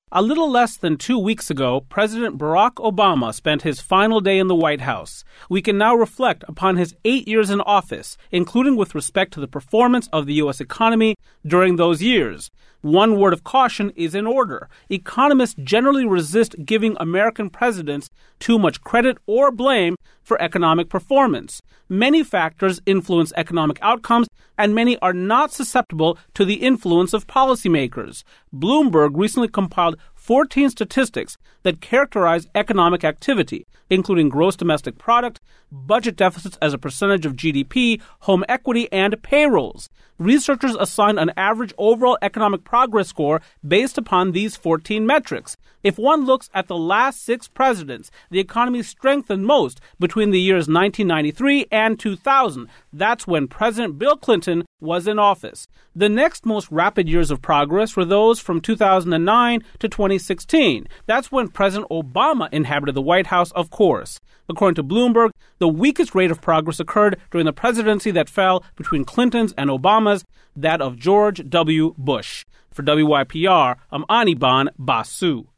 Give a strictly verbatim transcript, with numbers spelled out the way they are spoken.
A little less than two weeks ago, President Barack Obama spent his final day in the White House. We can now reflect upon his eight years in office, including with respect to the performance of the U S economy during those years. One word of caution is in order. Economists generally resist giving American presidents too much credit or blame for economic performance. Many factors influence economic outcomes, and many are not susceptible to the influence of policymakers. Bloomberg recently compiled fourteen statistics that characterize economic activity, including gross domestic product, budget deficits as a percentage of G D P, home equity, and payrolls. Researchers assigned an average overall economic progress score based upon these fourteen metrics. If one looks at the last six presidents, the economy strengthened most between the years nineteen ninety-three and two thousand. That's when President Bill Clinton was in office. The next most rapid years of progress were those from two thousand nine to twenty sixteen. That's when President Obama inhabited the White House, of course. According to Bloomberg, the weakest rate of progress occurred during the presidency that fell between Clinton's and Obama's, that of George W. Bush. For W Y P R, I'm Anirban Basu.